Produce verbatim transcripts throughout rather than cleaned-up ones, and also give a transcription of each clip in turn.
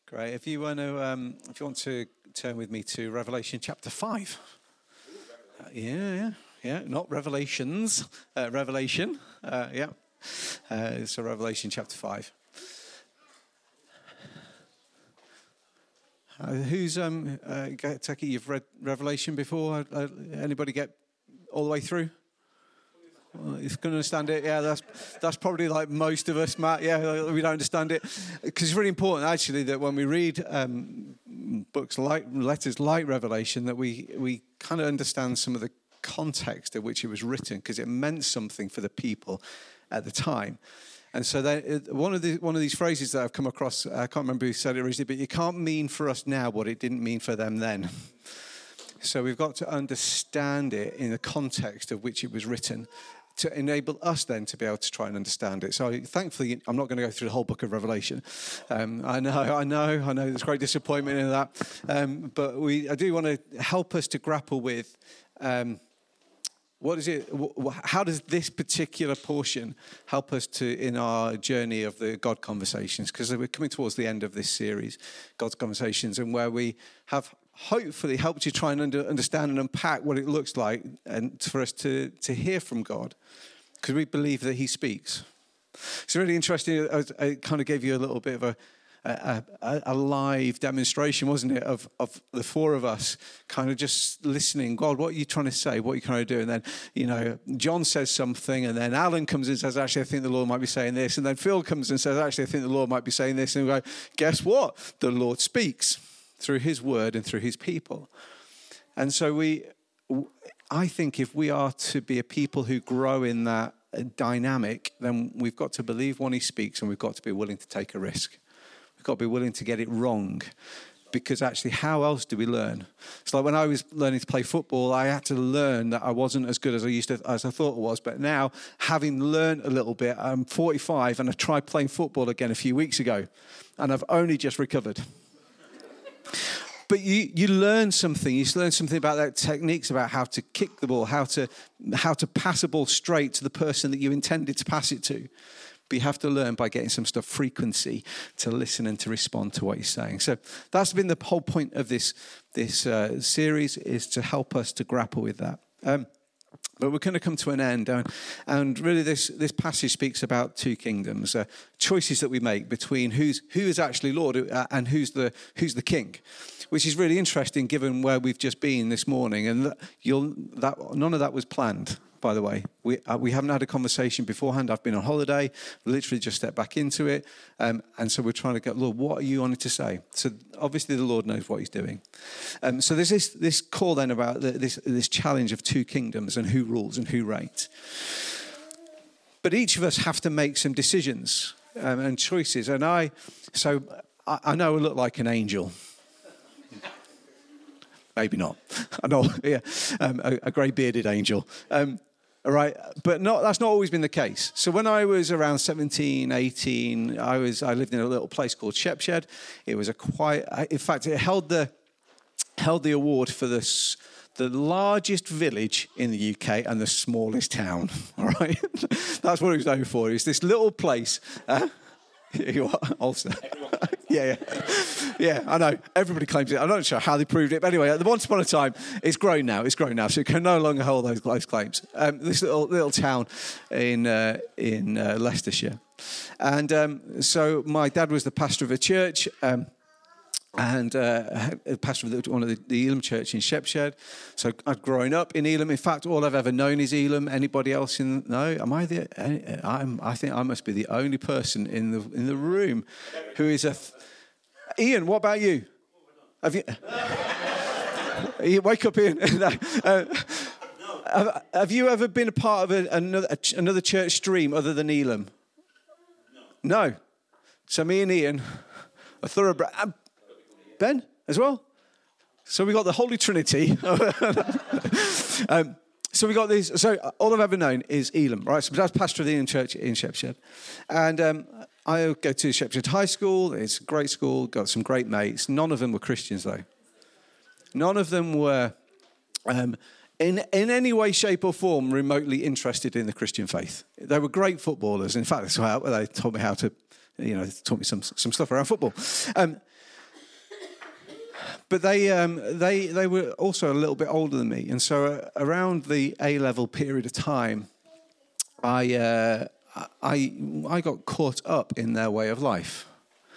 Great. If you want to, um, if you want to turn with me to Revelation chapter five. Uh, yeah, yeah, yeah. Not Revelations. Uh, Revelation. Uh, yeah. Uh, so Revelation chapter five. Uh, who's um? Uh, Taki, you've read Revelation before? Uh, anybody get all the way through? Well, you can understand it. Yeah, that's that's probably like most of us, Matt. Yeah, we don't understand it because it's really important, actually, that when we read um, books like letters like Revelation, that we we kind of understand some of the context in which it was written, because it meant something for the people at the time. And so that, one of the one of these phrases that I've come across, I can't remember who said it originally, but you can't mean for us now what it didn't mean for them then. So we've got to understand it in the context of which it was written, to enable us then to be able to try and understand it. So thankfully, I'm not going to go through the whole book of Revelation. Um, I know, I know, I know there's great disappointment in that. Um, but we, I do want to help us to grapple with um, what is it, how does this particular portion help us to in our journey of the God Conversations? Because we're coming towards the end of this series, God's Conversations, and where we have hopefully helped you try and under, understand and unpack what it looks like and for us to, to hear from God, because we believe that he speaks. It's really interesting. I, I kind of gave you a little bit of a, a, a, a live demonstration, wasn't it, of, of the four of us kind of just listening. God, what are you trying to say? What are you trying to do? And then, you know, John says something, and then Alan comes and says, actually, I think the Lord might be saying this. And then Phil comes and says, actually, I think the Lord might be saying this. And we go, guess what? The Lord speaks through his word and through his people. And so we, I think if we are to be a people who grow in that dynamic, then we've got to believe when he speaks, and we've got to be willing to take a risk. We've got to be willing to get it wrong, because actually how else do we learn? It's like when I was learning to play football, I had to learn that I wasn't as good as I used to, as I thought I was. But now, having learned a little bit, I'm forty-five and I tried playing football again a few weeks ago, and I've only just recovered. But you, you learn something. You learn something about that techniques, about how to kick the ball, how to how to pass a ball straight to the person that you intended to pass it to. But you have to learn by getting some stuff frequency to listen and to respond to what he's saying. So that's been the whole point of this this uh, series, is to help us to grapple with that. Um, But we're going to come to an end, and, and really this, this passage speaks about two kingdoms, uh, choices that we make between who's who is actually Lord uh, and who's the who's the king, which is really interesting given where we've just been this morning. And you'll that none of that was planned, by the way. We uh, we haven't had a conversation beforehand. I've been on holiday, literally just stepped back into it, um, and so we're trying to get, Lord, what are you wanting to say? So obviously the Lord knows what he's doing. Um, so there's this this call then about the, this this challenge of two kingdoms and who rules and who reigns. But each of us have to make some decisions um, and choices. And I, so I, I know I look like an angel. Maybe not. I know, yeah, um, a, a grey bearded angel. Um, all right, but not, that's not always been the case. So when I was around seventeen, eighteen, I was I lived in a little place called Shepshed. It was a quiet. In fact, it held the held the award for this. The largest village in the U K and the smallest town. All right, that's what it was known for. It's this little place. Uh, you are also, yeah, yeah, yeah. I know everybody claims it. I'm not sure how they proved it, but anyway, once upon a time, it's grown now. It's grown now, so it can no longer hold those, those claims. Um, this little little town in uh, in uh, Leicestershire, and um, so my dad was the pastor of a church. Um, And uh, pastor of the, one of the, the Elim church in Shepshed. So I'd grown up in Elim. In fact, all I've ever known is Elim. Anybody else in? No, am I the? I'm, I think I must be the only person in the in the room who is a. Th- Ian, what about you? Have you? you wake up, Ian. no, uh, have, have you ever been a part of a, another a, another church stream other than Elim? No. No. So me and Ian, a thoroughbred. Ben as well. So we got the Holy Trinity. um, so we got these. So all I've ever known is Elim, right? So I was pastor of the Elim Church in Shepshed, and um, I go to Shepshed High School. It's a great school. Got some great mates. None of them were Christians though. None of them were, um, in in any way, shape, or form, remotely interested in the Christian faith. They were great footballers. In fact, that's how they taught me how to, you know, taught me some some stuff around football. Um, But they um, they they were also a little bit older than me, and so uh, around the A-level period of time, I uh, I I got caught up in their way of life.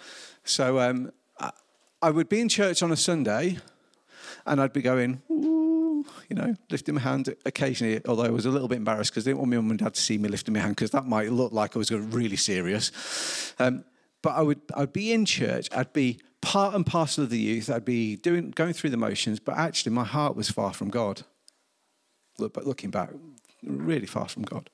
So um, I, I would be in church on a Sunday, and I'd be going, ooh, you know, lifting my hand occasionally, although I was a little bit embarrassed because I didn't want my mum and dad to see me lifting my hand because that might look like I was really serious. Um, but I would I'd be in church, I'd be part and parcel of the youth, I'd be doing going through the motions, but actually my heart was far from God. Look, but looking back, really far from God.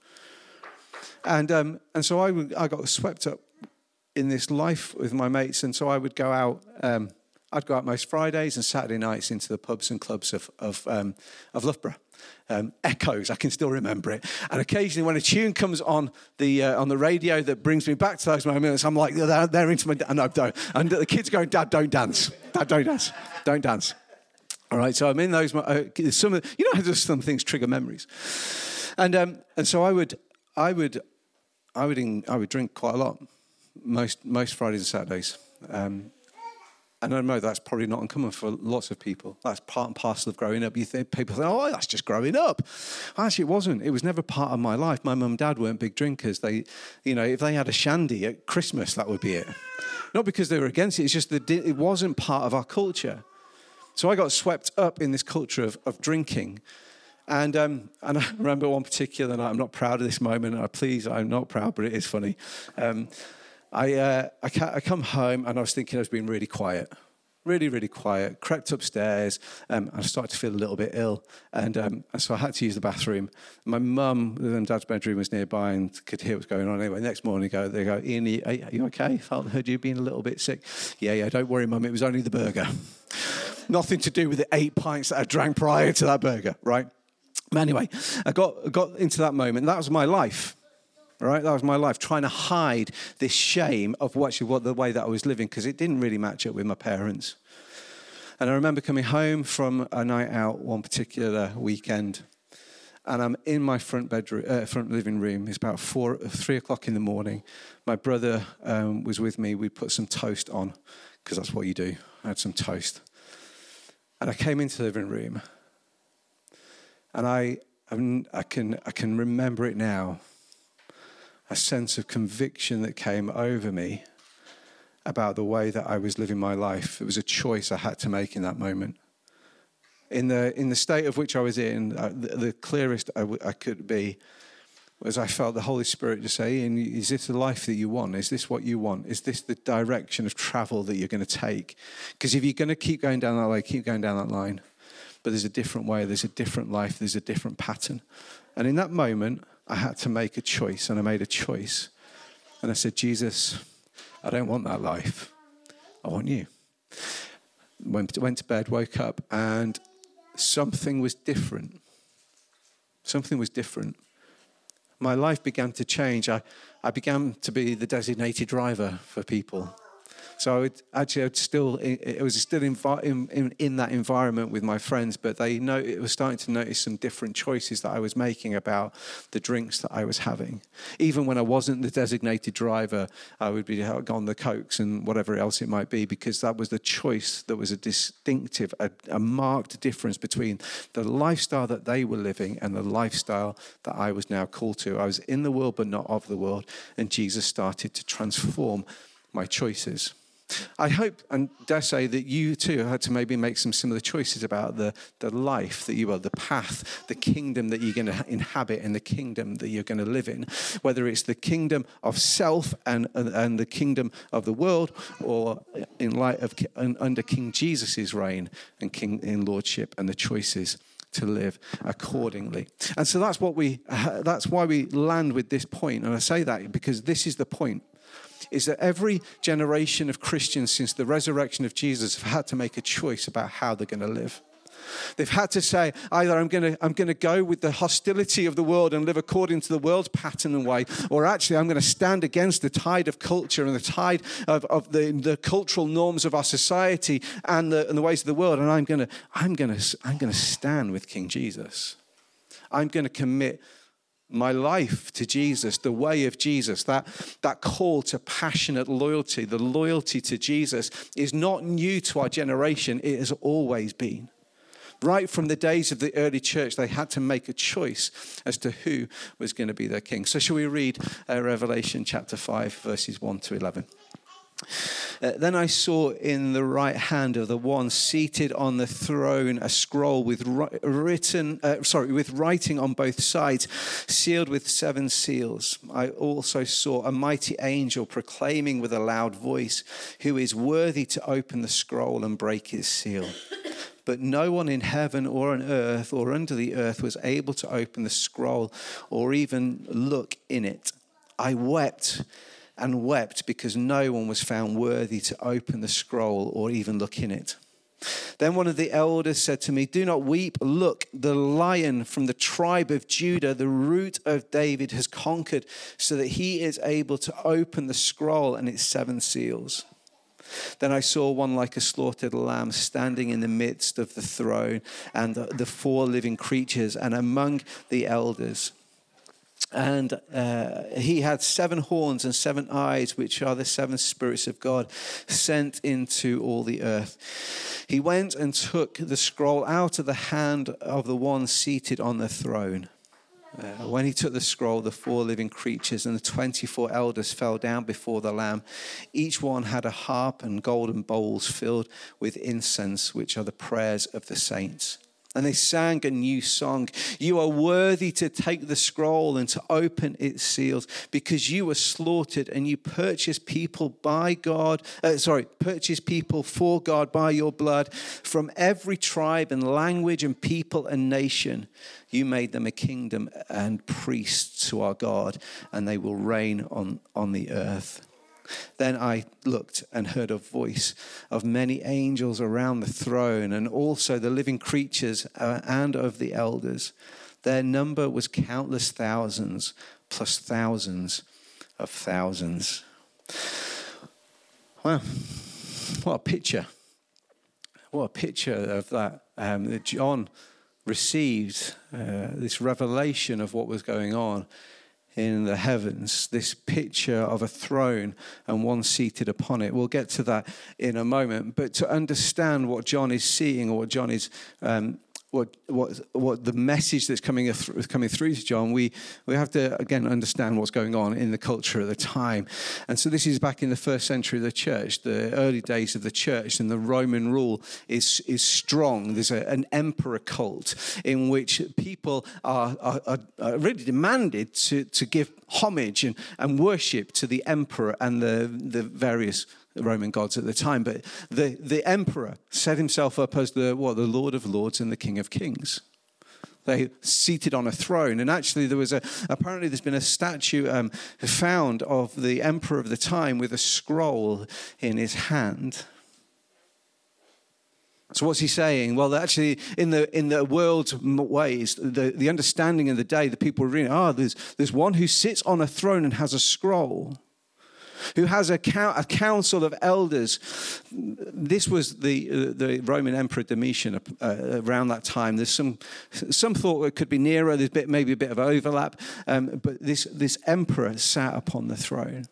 And um, and so I, would, I got swept up in this life with my mates, and so I would go out. Um, I'd go out most Fridays and Saturday nights into the pubs and clubs of of, um, of Loughborough. Um, Echoes, I can still remember it. And occasionally, when a tune comes on the uh, on the radio that brings me back to those moments, I'm like, they're, they're into my. No, don't. And the kids going, Dad, don't dance. Dad, don't dance. Don't dance. All right. So I'm in those. Uh, some of, you know how just some things trigger memories, and um, and so I would I would I would in, I would drink quite a lot, most most Fridays and Saturdays. Um, And I know that's probably not uncommon for lots of people. That's part and parcel of growing up. You think people think, oh, that's just growing up. Actually, it wasn't. It was never part of my life. My mum and dad weren't big drinkers. They, you know, if they had a shandy at Christmas, that would be it. Not because they were against it. It's just that it wasn't part of our culture. So I got swept up in this culture of, of drinking. And um, and I remember one particular night. I'm not proud of this moment. I please, I'm not proud, but it is funny. Um, I, uh, I, I come home and I was thinking I was being really quiet, really, really quiet, crept upstairs, um, and I started to feel a little bit ill. And, um, and so I had to use the bathroom. My mum and dad's bedroom was nearby and could hear what was going on. Anyway, next morning they go, they go Ian, are you okay? I heard you being a little bit sick. Yeah, yeah, don't worry, Mum, it was only the burger. Nothing to do with the eight pints that I drank prior to that burger, right? But anyway, I got, got into that moment. That was my life. Right, that was my life, trying to hide this shame of what, what the way that I was living, because it didn't really match up with my parents. And I remember coming home from a night out one particular weekend, and I'm in my front bedroom, uh, front living room. It's about four, three o'clock in the morning. My brother um, was with me. We put some toast on, because that's what you do. I had some toast, and I came into the living room, and I, I can, I can remember it now. A sense of conviction that came over me about the way that I was living my life. It was a choice I had to make in that moment. In the in the state of which I was in, uh, the, the clearest I, w- I could be was I felt the Holy Spirit just say, Ian, is this the life that you want? Is this what you want? Is this the direction of travel that you're going to take? Because if you're going to keep going down that way, keep going down that line. But there's a different way, there's a different life, there's a different pattern. And in that moment, I had to make a choice, and I made a choice. And I said, Jesus, I don't want that life. I want you. Went, went to bed, woke up, and something was different. Something was different. My life began to change. I, I began to be the designated driver for people. So I would, actually, I'd still, it was still in, in, in that environment with my friends, but they know it was starting to notice some different choices that I was making about the drinks that I was having. Even when I wasn't the designated driver, I would be on the cokes and whatever else it might be, because that was the choice that was a distinctive, a, a marked difference between the lifestyle that they were living and the lifestyle that I was now called to. I was in the world, but not of the world, and Jesus started to transform my choices. I hope and dare say that you too had to maybe make some similar choices about the, the life that you are, the path, the kingdom that you're going to inhabit and the kingdom that you're going to live in, whether it's the kingdom of self and, and, and the kingdom of the world, or in light of under King Jesus' reign and King in lordship and the choices to live accordingly. And so that's what we, that's why we land with this point. And I say that because this is the point. Is that every generation of Christians since the resurrection of Jesus have had to make a choice about how they're going to live. They've had to say, either I'm going to I'm going to go with the hostility of the world and live according to the world's pattern and way, or actually I'm going to stand against the tide of culture and the tide of, of the, the cultural norms of our society and the, and the ways of the world, and I'm going to I'm going to I'm going to stand with King Jesus. I'm going to commit my life to Jesus, the way of Jesus, that, that call to passionate loyalty, the loyalty to Jesus is not new to our generation. It has always been. Right from the days of the early church, they had to make a choice as to who was going to be their king. So shall we read uh, Revelation chapter five, verses one to eleven? Uh, then I saw in the right hand of the one seated on the throne a scroll with ri- written, uh, sorry, with writing on both sides, sealed with seven seals. I also saw a mighty angel proclaiming with a loud voice, "Who is worthy to open the scroll and break its seal?" But no one in heaven or on earth or under the earth was able to open the scroll or even look in it. I wept and wept because no one was found worthy to open the scroll or even look in it. Then one of the elders said to me, "Do not weep. Look, the Lion from the tribe of Judah, the Root of David, has conquered so that he is able to open the scroll and its seven seals." Then I saw one like a slaughtered lamb standing in the midst of the throne and the four living creatures and among the elders. And uh, he had seven horns and seven eyes, which are the seven spirits of God sent into all the earth. He went and took the scroll out of the hand of the one seated on the throne. Uh, when he took the scroll, the four living creatures and the twenty-four elders fell down before the Lamb. Each one had a harp and golden bowls filled with incense, which are the prayers of the saints. And they sang a new song. "You are worthy to take the scroll and to open its seals, because you were slaughtered and you purchased people by God, uh, sorry, purchased people for God by your blood from every tribe and language and people and nation. You made them a kingdom and priests to our God, and they will reign on, on the earth." Then I looked and heard a voice of many angels around the throne, and also the living creatures and of the elders. Their number was countless thousands, plus thousands of thousands. Wow, what a picture. What a picture of that. Um, that John received uh, this revelation of what was going on in the heavens, this picture of a throne and one seated upon it. We'll get to that in a moment. But to understand what John is seeing, or what John is, um, what what what the message that's coming th- coming through to John, we we have to again understand what's going on in the culture at the time. And so this is back in the first century of the church, the early days of the church, and the Roman rule is is strong. There's a, an emperor cult in which people are, are, are really demanded to to give homage and, and worship to the emperor and the the various Roman gods at the time. But the, the emperor set himself up as the what the Lord of Lords and the King of Kings. They seated on a throne, and actually there was a apparently there's been a statue um, found of the emperor of the time with a scroll in his hand. So what's he saying? Well, actually, in the in the world's ways, the, the understanding of the day, the people were reading, ah, oh, there's there's one who sits on a throne and has a scroll, who has a, a council of elders. This was the uh, the Roman Emperor Domitian uh, around that time. There's some some thought it could be Nero. There's bit, maybe a bit of overlap, um, but this this emperor sat upon the throne.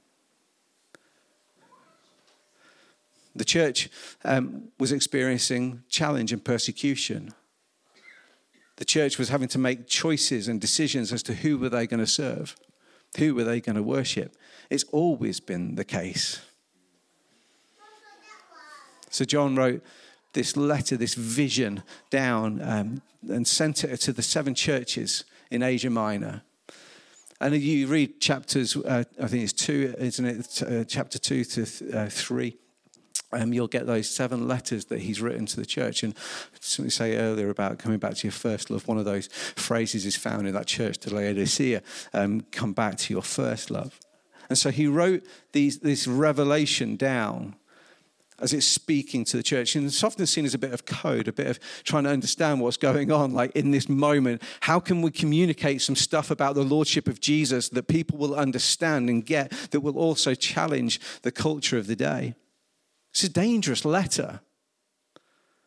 The church um, was experiencing challenge and persecution. The church was having to make choices and decisions as to who were they going to serve, who were they going to worship. It's always been the case. So John wrote this letter, this vision down um, and sent it to the seven churches in Asia Minor. And you read chapters, uh, I think it's two, isn't it? Uh, chapter two to th- uh, three. Um, you'll get those seven letters that he's written to the church. And something say earlier about coming back to your first love, one of those phrases is found in that church to Laodicea, um, come back to your first love. And so he wrote these, this revelation down as it's speaking to the church. And it's often seen as a bit of code, a bit of trying to understand what's going on, like in this moment. How can we communicate some stuff about the lordship of Jesus that people will understand and get, that will also challenge the culture of the day? It's a dangerous letter.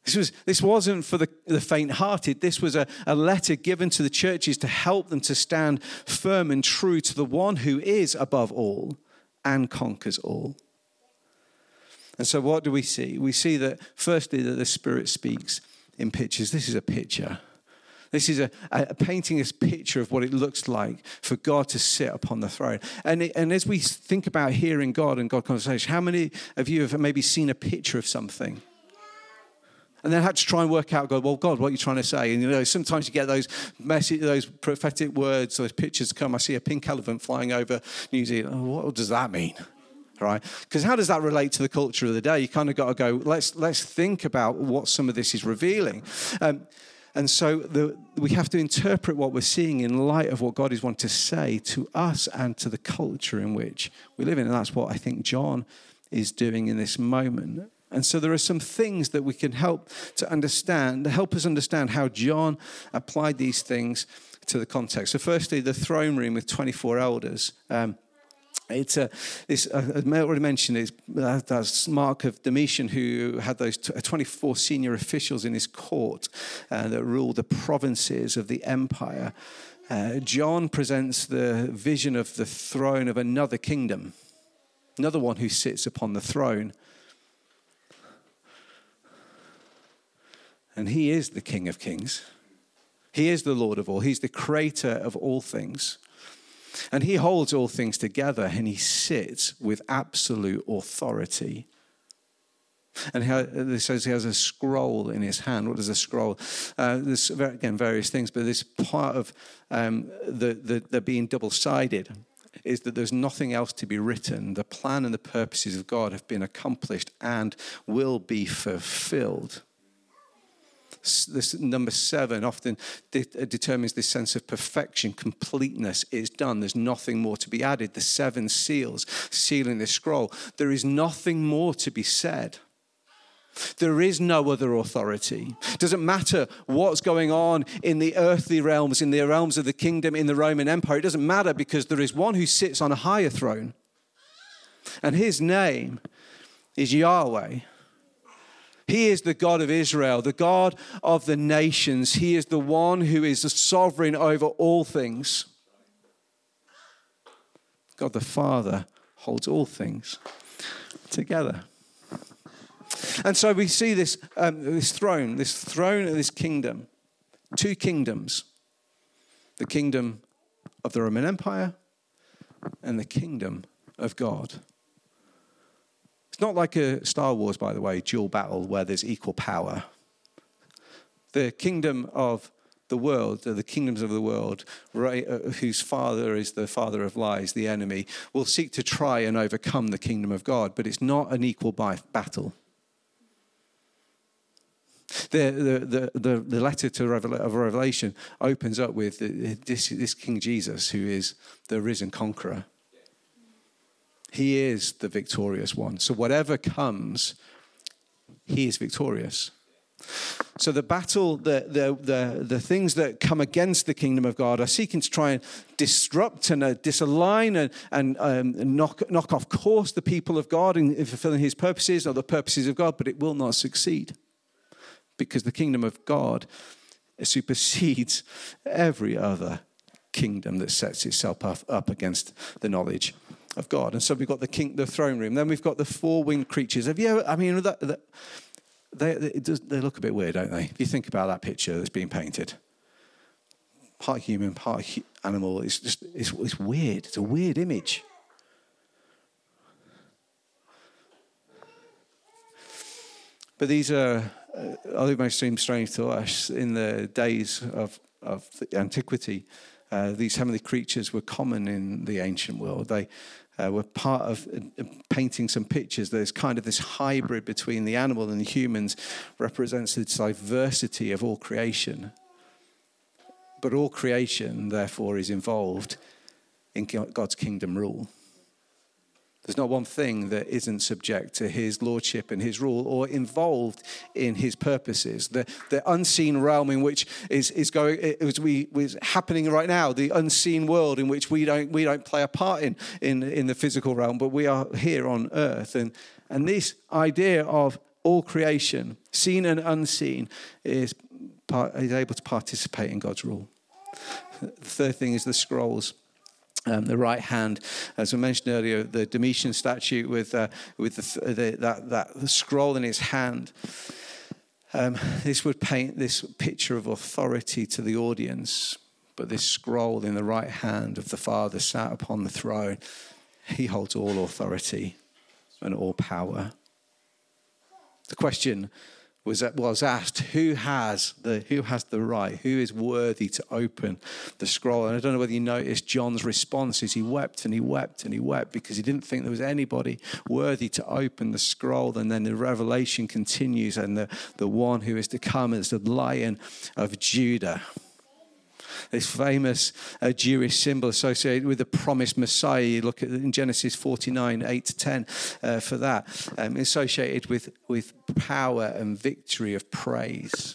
This was this wasn't for the, the faint-hearted. This was a, a letter given to the churches to help them to stand firm and true to the one who is above all and conquers all. And so what do we see? We see that, firstly, that the Spirit speaks in pictures. This is a picture. This is a, a painting this picture of what it looks like for God to sit upon the throne. And, it, and as we think about hearing God and God conversation, how many of you have maybe seen a picture of something? And then had to try and work out, God, well, God, what are you trying to say? And, you know, sometimes you get those messy, those prophetic words, those pictures come. I see a pink elephant flying over New Zealand. Oh, what does that mean? Right? Because how does that relate to the culture of the day? You kind of got to go, let's let's think about what some of this is revealing. Um, and so the, we have to interpret what we're seeing in light of what God is wanting to say to us and to the culture in which we live in. And that's what I think John is doing in this moment. And so there are some things that we can help to understand, to help us understand how John applied these things to the context. So firstly, the throne room with twenty-four elders. Um, It's a, this, uh, I already mentioned it, uh, that's Mark of Domitian, who had those twenty-four senior officials in his court uh, that ruled the provinces of the empire. Uh, John presents the vision of the throne of another kingdom, another one who sits upon the throne. And he is the King of Kings. He is the Lord of all. He's the creator of all things. And he holds all things together, and he sits with absolute authority. And it says he has a scroll in his hand. What is a scroll? Uh, there's, again, various things, but this part of um, the, the, the being double-sided is that there's nothing else to be written. The plan and the purposes of God have been accomplished and will be fulfilled. This number seven often de- determines this sense of perfection, completeness is done. There's nothing more to be added. The seven seals sealing this scroll. There is nothing more to be said. There is no other authority. It doesn't matter what's going on in the earthly realms, in the realms of the kingdom, in the Roman Empire. It doesn't matter because there is one who sits on a higher throne. And his name is Yahweh. He is the God of Israel, the God of the nations. He is the one who is the sovereign over all things. God the Father holds all things together. And so we see this, um, this throne, this throne of this kingdom, two kingdoms, the kingdom of the Roman Empire and the kingdom of God. It's not like a Star Wars, by the way, dual battle where there's equal power. The kingdom of the world, the kingdoms of the world, right, uh, whose father is the father of lies, the enemy, will seek to try and overcome the kingdom of God, but it's not an equal battle. The, the, the, the, the letter to Revel- of Revelation opens up with this, this King Jesus, who is the risen conqueror. He is the victorious one. So whatever comes, he is victorious. So the battle, the, the, the, the things that come against the kingdom of God are seeking to try and disrupt and uh, disalign and, and um, knock, knock off course the people of God in, in fulfilling his purposes or the purposes of God, but it will not succeed because the kingdom of God supersedes every other kingdom that sets itself up, up against the knowledge of God. And so we've got the king, the throne room. Then we've got the four-winged creatures. Have you ever, I mean, that, that, they, they, it does, they look a bit weird, don't they? If you think about that picture that's being painted. Part human, part animal. It's just, it's, it's weird. It's a weird image. But these are, uh, although they may seem strange to us, in the days of, of the antiquity, uh, these heavenly creatures were common in the ancient world. They uh, were part of uh, painting some pictures. There's kind of this hybrid between the animal and the humans, represents the diversity of all creation. But all creation, therefore, is involved in God's kingdom rule. There's not one thing that isn't subject to his lordship and his rule or involved in his purposes. The, the unseen realm in which is, is going, is we, is happening right now, the unseen world in which we don't, we don't play a part in, in, in the physical realm, but we are here on earth. And, and this idea of all creation, seen and unseen, is, part, is able to participate in God's rule. The third thing is the scrolls. Um, the right hand, as I mentioned earlier, the Domitian statue with uh, with the, the, that that the scroll in his hand. Um, this would paint this picture of authority to the audience. But this scroll in the right hand of the Father sat upon the throne, he holds all authority and all power. The question was was asked, who has the who has the right, who is worthy to open the scroll? And I don't know whether you noticed John's response is he wept and he wept and he wept because he didn't think there was anybody worthy to open the scroll. And then the revelation continues, and the, the one who is to come is the Lion of Judah. This famous uh, Jewish symbol associated with the promised Messiah. You look at in Genesis forty-nine, eight to ten uh, for that. Um, associated with, with power and victory of praise.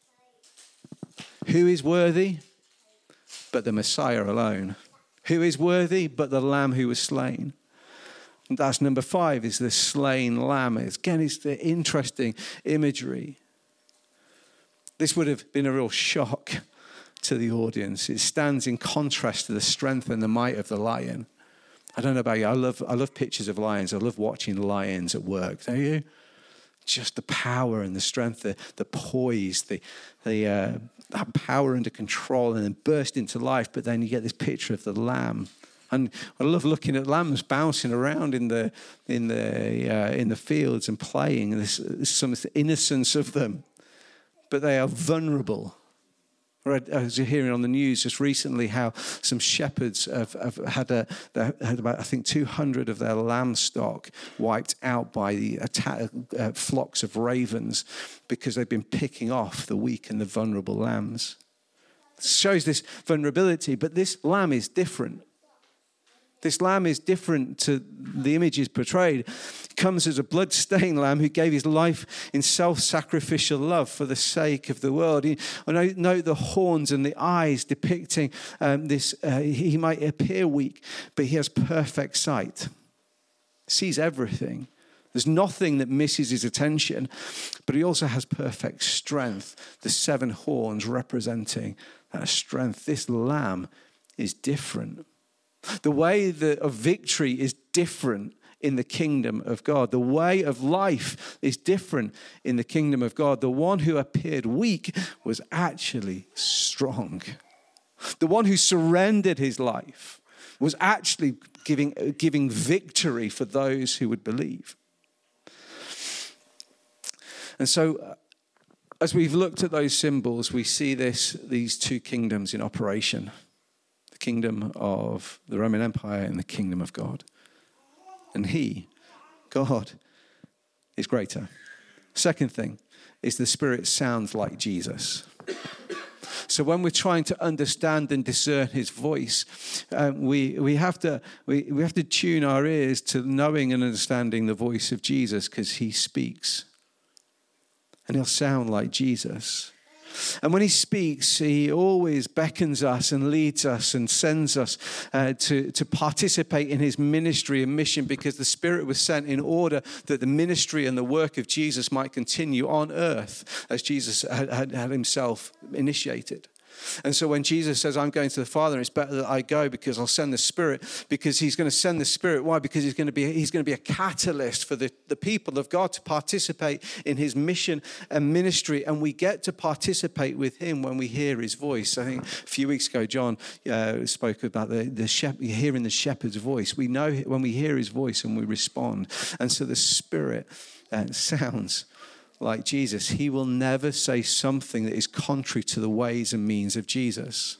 Who is worthy? But the Messiah alone. Who is worthy? But the Lamb who was slain. And that's number five, is the slain Lamb. It's, again, it's the interesting imagery. This would have been a real shock to the audience. It stands in contrast to the strength and the might of the lion. I don't know about you. I love I love pictures of lions. I love watching lions at work. Don't you? Just the power and the strength, the, the poise, the the uh, that power under control, and then burst into life. But then you get this picture of the lamb. And I love looking at lambs bouncing around in the in the uh, in the fields and playing. And there's, there's some innocence of them, but they are vulnerable. I was hearing on the news just recently how some shepherds have, have had a had about I think two hundred of their lamb stock wiped out by the attack, uh, flocks of ravens because they've been picking off the weak and the vulnerable lambs. It shows this vulnerability, but this lamb is different. This lamb is different to the images portrayed. He comes as a blood-stained lamb who gave his life in self-sacrificial love for the sake of the world. He, I note the horns and the eyes depicting um, this. Uh, he might appear weak, but he has perfect sight. Sees everything. There's nothing that misses his attention, but he also has perfect strength. The seven horns representing that strength. This lamb is different. The way that of victory is different in the kingdom of God. The way of life is different in the kingdom of God. The one who appeared weak was actually strong. The one who surrendered his life was actually giving, giving victory for those who would believe. And so, as we've looked at those symbols, we see this, these two kingdoms in operation. The kingdom of the Roman Empire and the kingdom of God. And he, God, is greater. Second thing is the Spirit sounds like Jesus. So when we're trying to understand and discern his voice, um, we we have to we, we have to tune our ears to knowing and understanding the voice of Jesus, because he speaks. And he'll sound like Jesus. And when he speaks, he always beckons us and leads us and sends us uh, to, to participate in his ministry and mission, because the Spirit was sent in order that the ministry and the work of Jesus might continue on earth as Jesus had, had, had himself initiated. And so when Jesus says, I'm going to the Father, it's better that I go because I'll send the Spirit, because he's going to send the Spirit. Why? Because he's going to be he's going to be a catalyst for the, the people of God to participate in his mission and ministry. And we get to participate with him when we hear his voice. I think a few weeks ago, John uh, spoke about the, the shep- hearing the shepherd's voice. We know when we hear his voice and we respond. And so the Spirit uh, sounds like Jesus. He will never say something that is contrary to the ways and means of Jesus.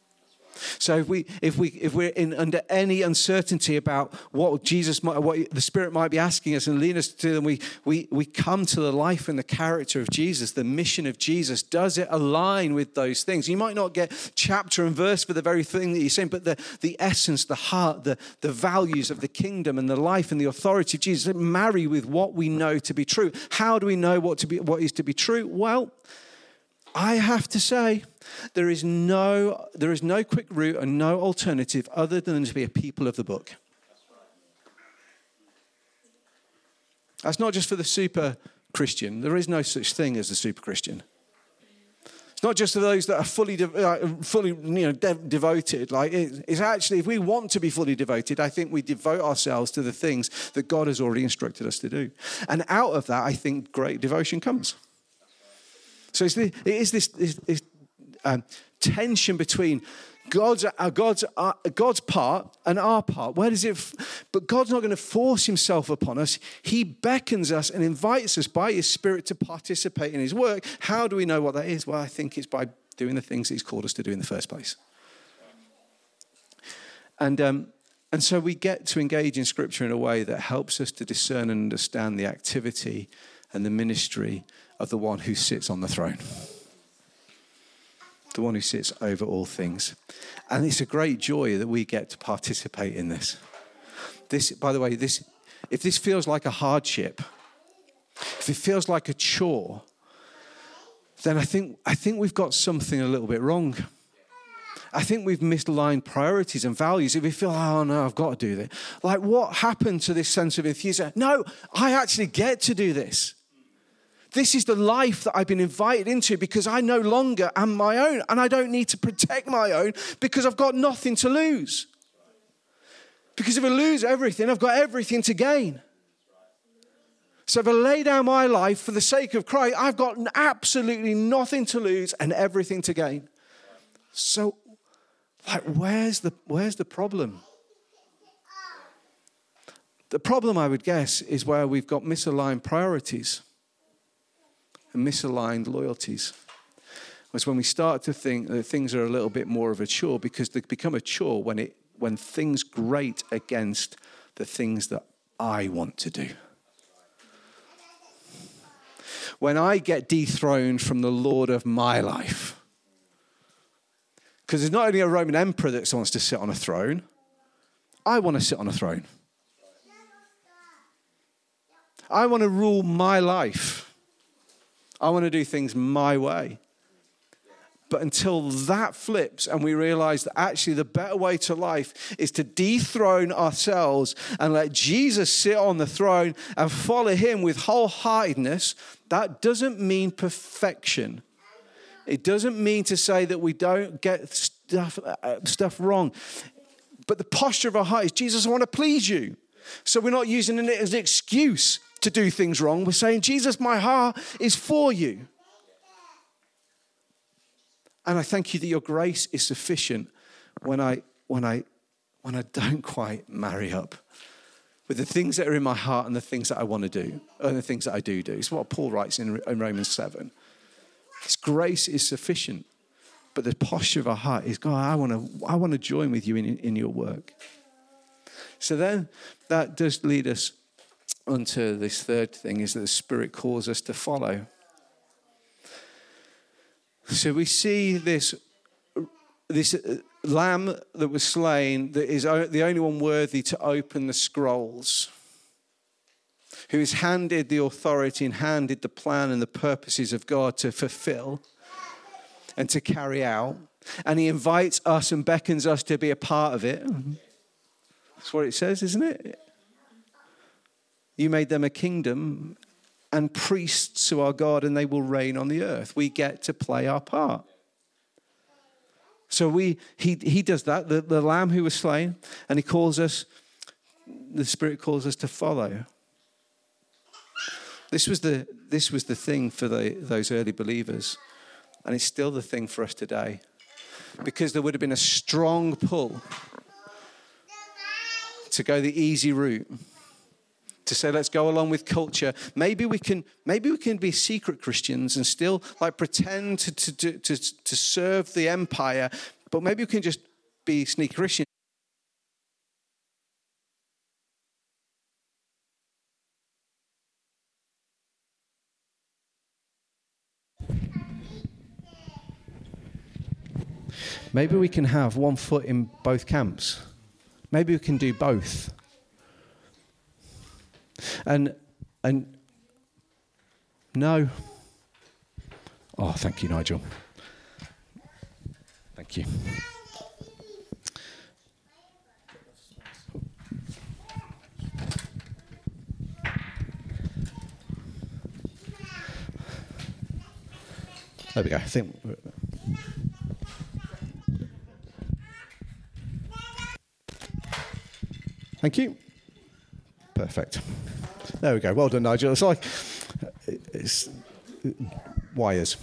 So if we if we if we're in under any uncertainty about what Jesus might, what the Spirit might be asking us and leading us to, then we we we come to the life and the character of Jesus, the mission of Jesus. Does it align with those things? You might not get chapter and verse for the very thing that you're saying, but the the essence, the heart, the the values of the kingdom and the life and the authority of Jesus marry with what we know to be true. How do we know what to be what is to be true? Well, I have to say, there is no there is no quick route and no alternative other than to be a people of the book. That's not just for the super Christian. There is no such thing as a super Christian. It's not just for those that are fully, de- uh, fully, you know, de- devoted. Like it, it's actually, if we want to be fully devoted, I think we devote ourselves to the things that God has already instructed us to do, and out of that, I think great devotion comes. So it's the, it is this, this, this um, tension between God's uh, God's uh, God's part and our part. Where does it? F- but God's not going to force himself upon us. He beckons us and invites us by his Spirit to participate in his work. How do we know what that is? Well, I think it's by doing the things that he's called us to do in the first place. And um, and so we get to engage in Scripture in a way that helps us to discern and understand the activity and the ministry of the one who sits on the throne. The one who sits over all things. And it's a great joy that we get to participate in this. This, by the way, this, if this feels like a hardship, if it feels like a chore, then I think, I think we've got something a little bit wrong. I think we've misaligned priorities and values. If we feel, oh no, I've got to do this. Like, what happened to this sense of enthusiasm? No, I actually get to do this. This is the life that I've been invited into because I no longer am my own, and I don't need to protect my own because I've got nothing to lose. Because if I lose everything, I've got everything to gain. So if I lay down my life for the sake of Christ, I've got absolutely nothing to lose and everything to gain. So, like, where's the where's the problem? The problem, I would guess, is where we've got misaligned priorities and misaligned loyalties. Was when we start to think that things are a little bit more of a chore, because they become a chore when it when things grate against the things that I want to do. When I get dethroned from the Lord of my life. Because there's not only a Roman emperor that wants to sit on a throne. I want to sit on a throne. I want to rule my life. I want to do things my way. But until that flips and we realize that actually the better way to life is to dethrone ourselves and let Jesus sit on the throne and follow him with wholeheartedness, that doesn't mean perfection. It doesn't mean to say that we don't get stuff, uh, stuff wrong. But the posture of our heart is, Jesus, I want to please you. So we're not using it as an excuse to do things wrong. We're saying, Jesus, my heart is for you. And I thank you that your grace is sufficient when I when I when I don't quite marry up with the things that are in my heart and the things that I want to do and the things that I do do. It's what Paul writes in, in Romans seven. His grace is sufficient, but the posture of our heart is, God, I want to I want to join with you in, in your work. So then that does lead us onto this third thing, is that the Spirit calls us to follow. So we see this, this lamb that was slain, that is the only one worthy to open the scrolls, who is handed the authority and handed the plan and the purposes of God to fulfill and to carry out. And he invites us and beckons us to be a part of it. That's what it says, isn't it? You made them a kingdom and priests to our God, and they will reign on the earth. We get to play our part. So we he he does that, the, the lamb who was slain, and he calls us, the Spirit calls us to follow. This was the this was the thing for the, those early believers, and it's still the thing for us today. Because there would have been a strong pull to go the easy route, to say, let's go along with culture. Maybe we can, maybe we can be secret Christians and still like pretend to to to to serve the empire, but maybe we can just be sneaky Christians. Maybe we can have one foot in both camps. Maybe we can do both. And and no. Oh, thank you, Nigel. Thank you. There we go. I think. Thank you. Perfect. There we go. Well done, Nigel. It's like it's wires.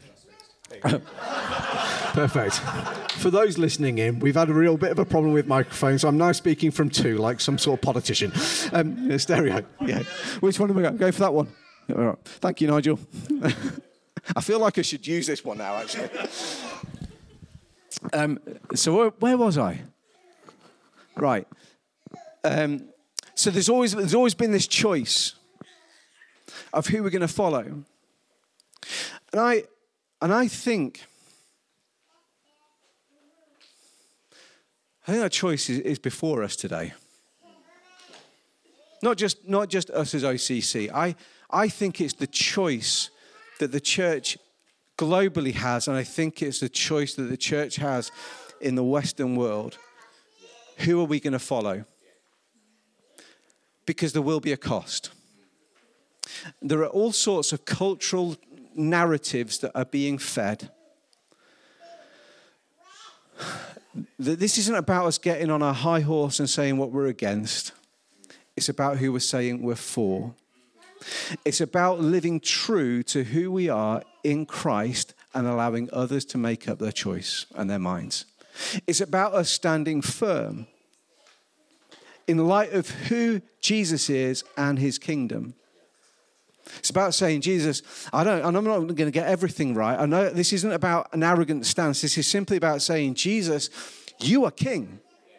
Perfect. For those listening in, we've had a real bit of a problem with microphones, so I'm now speaking from two, like some sort of politician. Um, stereo. Yeah. Which one am I going? Go for that one. All right. Thank you, Nigel. I feel like I should use this one now, actually. Um, so where, where was I? Right. Um, so there's always there's always been this choice of who we're going to follow, and I and I think I think that choice is, is before us today. Not just not just us as O C C. I I think it's the choice that the church globally has, and I think it's the choice that the church has in the Western world. Who are we going to follow? Because there will be a cost. There are all sorts of cultural narratives that are being fed. This isn't about us getting on our high horse and saying what we're against. It's about who we're saying we're for. It's about living true to who we are in Christ and allowing others to make up their choice and their minds. It's about us standing firm in light of who Jesus is and his kingdom. It's about saying, Jesus, I don't, and I'm not going to get everything right. I know this isn't about an arrogant stance. This is simply about saying, Jesus, you are king.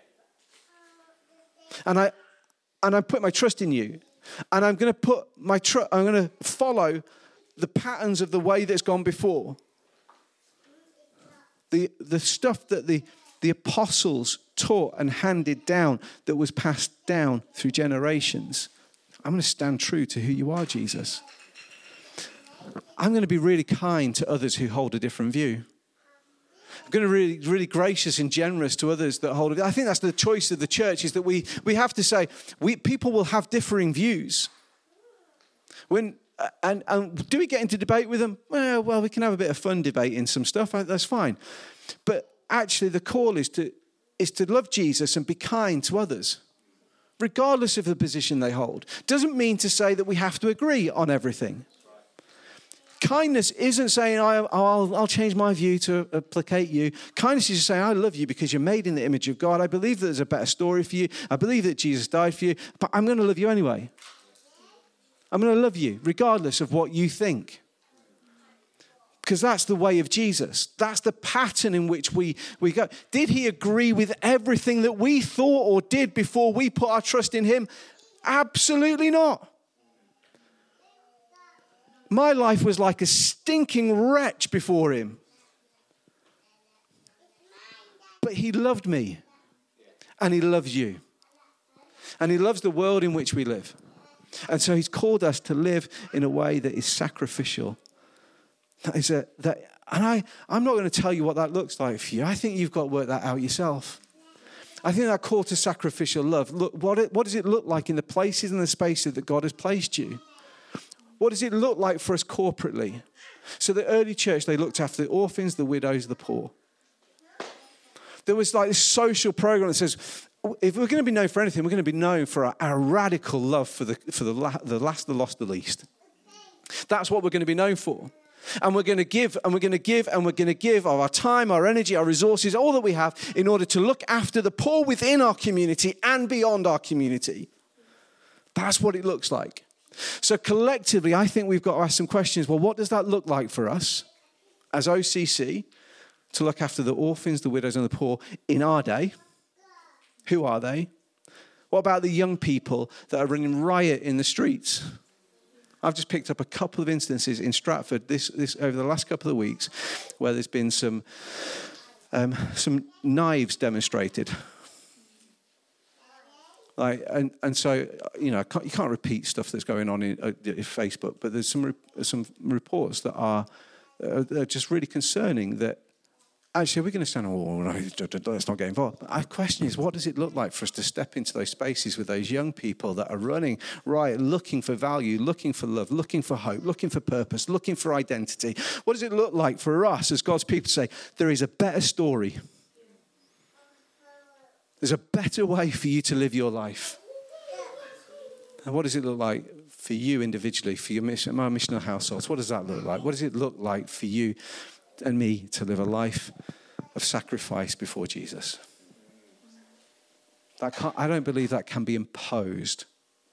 And I, and I put my trust in you. And I'm going to put my trust, I'm going to follow the patterns of the way that's gone before. The, the stuff that the, the apostles taught and handed down that was passed down through generations. I'm going to stand true to who you are, Jesus. I'm going to be really kind to others who hold a different view. I'm going to be really, really gracious and generous to others that hold it. I think that's the choice of the church, is that we, we have to say, we people will have differing views. When and, and do we get into debate with them? Well, well, we can have a bit of fun debating some stuff. That's fine. But actually the call is to is to love Jesus and be kind to others, regardless of the position they hold. Doesn't mean to say that we have to agree on everything. Kindness isn't saying, I'll, I'll, I'll change my view to uh, placate you. Kindness is just saying, I love you because you're made in the image of God. I believe that there's a better story for you. I believe that Jesus died for you, but I'm going to love you anyway. I'm going to love you regardless of what you think. Because that's the way of Jesus. That's the pattern in which we, we go. Did he agree with everything that we thought or did before we put our trust in him? Absolutely not. My life was like a stinking wretch before him. But he loved me. And he loves you. And he loves the world in which we live. And so he's called us to live in a way that is sacrificial. That is a, that, and I, I'm not going to tell you what that looks like for you. I think you've got to work that out yourself. I think that call to sacrificial love, look, what, it, what does it look like in the places and the spaces that God has placed you? What does it look like for us corporately? So the early church, they looked after the orphans, the widows, the poor. There was like this social program that says, if we're going to be known for anything, we're going to be known for our, our radical love for the for the, la, the last, the lost, the least. That's what we're going to be known for. And we're going to give, and we're going to give, and we're going to give of our time, our energy, our resources, all that we have in order to look after the poor within our community and beyond our community. That's what it looks like. So collectively, I think we've got to ask some questions. Well, what does that look like for us as O C C to look after the orphans, the widows, and the poor in our day? Who are they? What about the young people that are running riot in the streets? I've just picked up a couple of instances in Stratford this, this over the last couple of weeks where there's been some um, some knives demonstrated. Like, and, and so, you know, can't, you can't repeat stuff that's going on in, uh, in Facebook, but there's some re- some reports that are, uh, are just really concerning that actually, we're going to stand, oh, no, let's not get involved. But our question is, what does it look like for us to step into those spaces with those young people that are running right, looking for value, looking for love, looking for hope, looking for purpose, looking for identity? What does it look like for us as God's people to say, there is a better story? There's a better way for you to live your life. And what does it look like for you individually, for your mission, my missional households? What does that look like? What does it look like for you and me to live a life of sacrifice before Jesus? That can't, I don't believe that can be imposed.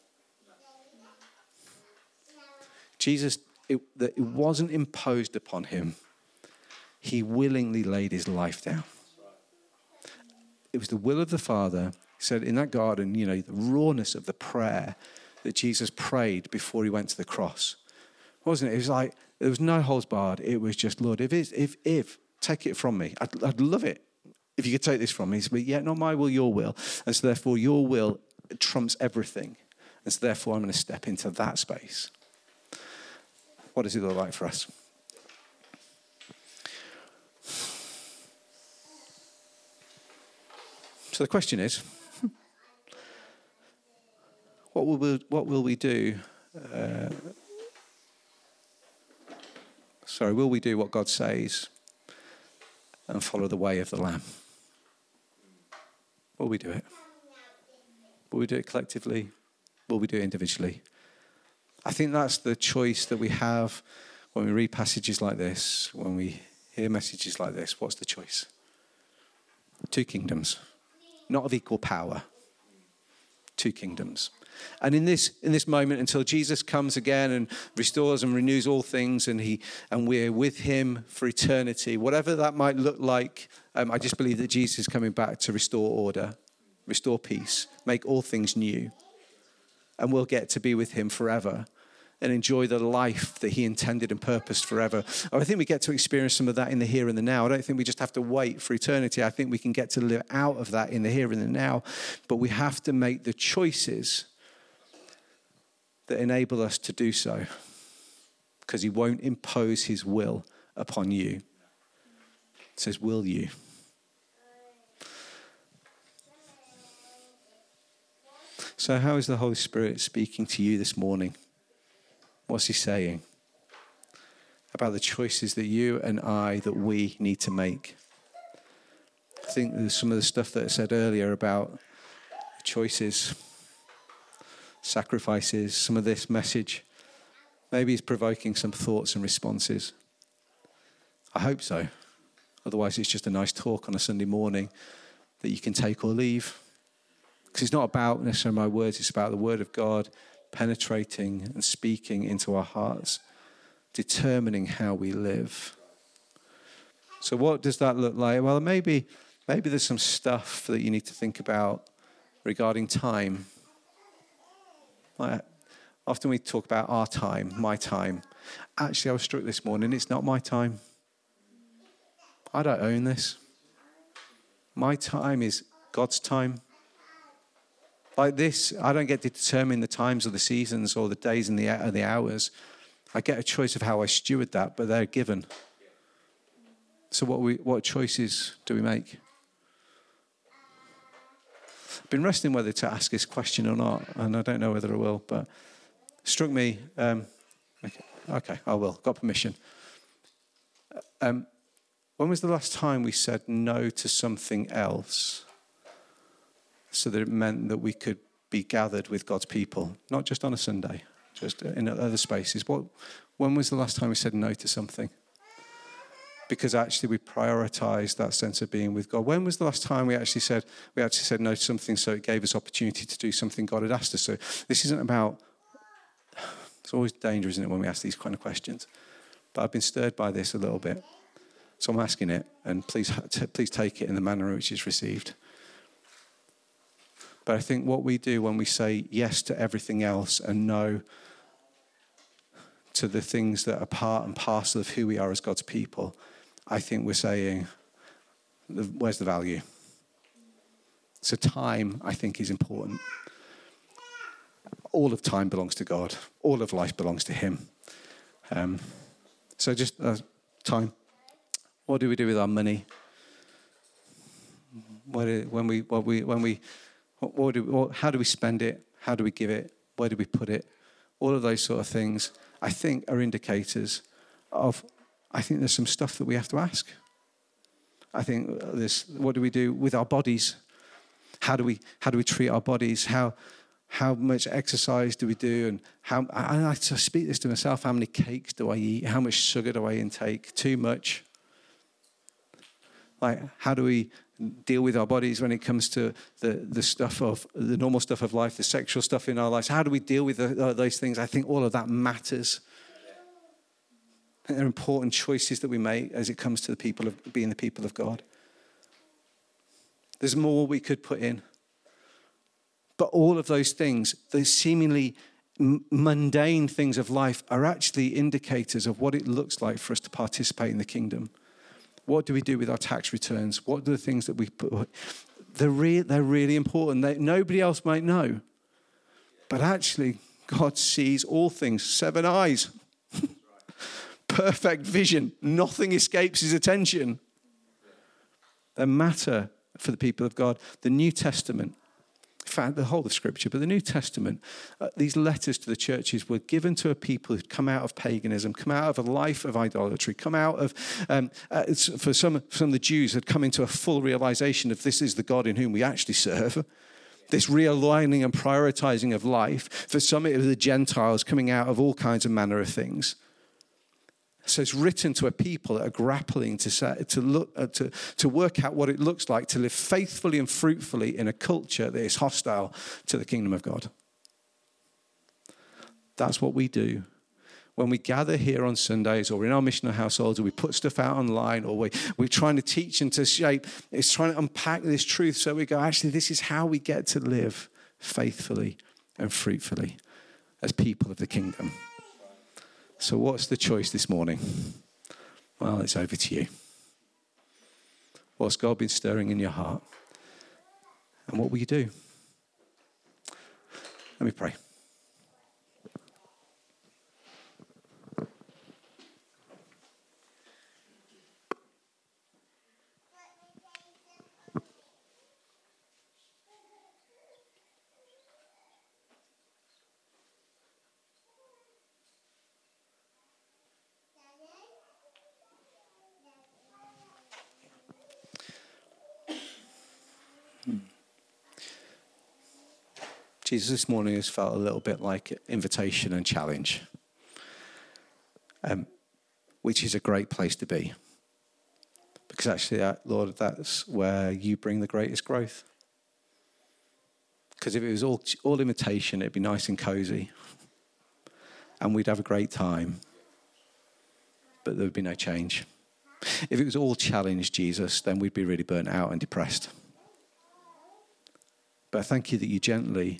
Jesus, it, it wasn't imposed upon him. He willingly laid his life down. It was the will of the Father. He said in that garden, you know, the rawness of the prayer that Jesus prayed before he went to the cross. Wasn't it? It was like, there was no holds barred. It was just, Lord, if, it's, if, if, take it from me. I'd, I'd love it if you could take this from me. But yeah, not my will, your will. And so therefore, your will trumps everything. And so therefore, I'm going to step into that space. What does it look like for us? So the question is, what will we, what will we do? Uh, sorry, will we do what God says and follow the way of the Lamb? Will we do it? Will we do it collectively? Will we do it individually? I think that's the choice that we have when we read passages like this, when we hear messages like this. What's the choice? Two kingdoms, not of equal power. Two kingdoms. And in this in this moment, until Jesus comes again and restores and renews all things, and he and we're with him for eternity, whatever that might look like, um, I just believe that Jesus is coming back to restore order, restore peace, make all things new. And we'll get to be with him forever and enjoy the life that he intended and purposed forever. I think we get to experience some of that in the here and the now. I don't think we just have to wait for eternity. I think we can get to live out of that in the here and the now. But we have to make the choices that enable us to do so, because he won't impose his will upon you. It says, will you? So how is the Holy Spirit speaking to you this morning? What's he saying about the choices that you and I, that we need to make? I think there's some of the stuff that I said earlier about choices, sacrifices, some of this message. Maybe it's provoking some thoughts and responses. I hope so. Otherwise, it's just a nice talk on a Sunday morning that you can take or leave. Because it's not about necessarily my words, it's about the word of God penetrating and speaking into our hearts, determining how we live. So what does that look like? Well, maybe, maybe there's some stuff that you need to think about regarding time. Like, often we talk about our time, my time. Actually, I was struck this morning, it's not my time. I don't own this. My time is God's time. Like this, I don't get to determine the times or the seasons or the days and the, or the hours. I get a choice of how I steward that, but they're given. So what we what choices do we make? I've been wrestling whether to ask this question or not, and I don't know whether I will, but it struck me. Um, okay, okay, I will. Got permission. Um, when was the last time we said no to something else, so that it meant that we could be gathered with God's people, not just on a Sunday, just in other spaces? What, when was the last time we said no to something? Because actually we prioritized that sense of being with God. When was the last time we actually said we actually said no to something, so it gave us opportunity to do something God had asked us to? This isn't about, it's always danger, isn't it, when we ask these kind of questions? But I've been stirred by this a little bit. So I'm asking it, and please, please take it in the manner in which it's received. But I think what we do when we say yes to everything else and no to the things that are part and parcel of who we are as God's people, I think we're saying, where's the value? So time, I think, is important. All of time belongs to God. All of life belongs to him. Um, so just uh, time. What do we do with our money? Where do, when we, what we, when we, what, what do, what, how do we spend it? How do we give it? Where do we put it? All of those sort of things, I think, are indicators of, I think there's some stuff that we have to ask. I think this, what do we do with our bodies? How do we, how do we treat our bodies? How, how much exercise do we do? And how, I, I speak this to myself, how many cakes do I eat? How much sugar do I intake? Too much? Like, how do we deal with our bodies when it comes to the, the stuff of, the normal stuff of life, the sexual stuff in our lives? How do we deal with the, uh, those things? I think all of that matters. I think they're important choices that we make as it comes to the people of being the people of God. There's more we could put in. But all of those things, those seemingly m- mundane things of life, are actually indicators of what it looks like for us to participate in the kingdom. What do we do with our tax returns? What are the things that we put? They're, re- they're really important. They, nobody else might know. But actually, God sees all things. Seven eyes. Perfect vision. Nothing escapes his attention. They matter for the people of God. The New Testament, in fact, the whole of Scripture, but the New Testament, uh, these letters to the churches were given to a people who'd come out of paganism, come out of a life of idolatry, come out of, um, uh, for some, some of the Jews had come into a full realization of this is the God in whom we actually serve. This realigning and prioritizing of life. For some of the Gentiles coming out of all kinds of manner of things. So it's written to a people that are grappling to say, to look uh, to to work out what it looks like to live faithfully and fruitfully in a culture that is hostile to the kingdom of God. That's what we do when we gather here on Sundays, or in our missional households, or we put stuff out online, or we we're trying to teach and to shape. It's trying to unpack this truth so we go, actually, this is how we get to live faithfully and fruitfully as people of the kingdom. So what's the choice this morning? Well, it's over to you. What's God been stirring in your heart? And what will you do? Let me pray. Jesus, this morning has felt a little bit like invitation and challenge, um, which is a great place to be. Because actually, uh, Lord, that's where you bring the greatest growth. Because if it was all, all invitation, it'd be nice and cozy. And we'd have a great time. But there would be no change. If it was all challenge, Jesus, then we'd be really burnt out and depressed. But I thank you that you gently,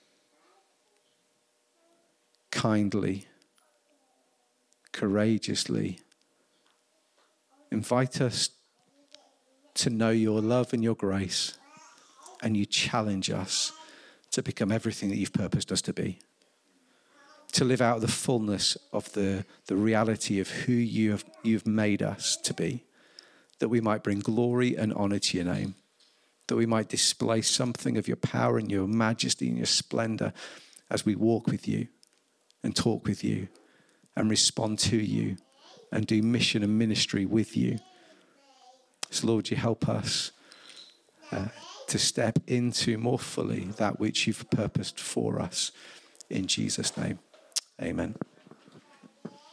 kindly, courageously invite us to know your love and your grace, and you challenge us to become everything that you've purposed us to be, to live out the fullness of the, the reality of who you have, you've made us to be, that we might bring glory and honor to your name, that we might display something of your power and your majesty and your splendor as we walk with you and talk with you and respond to you and do mission and ministry with you. So Lord, you help us uh, to step into more fully that which you've purposed for us. In Jesus' name, amen.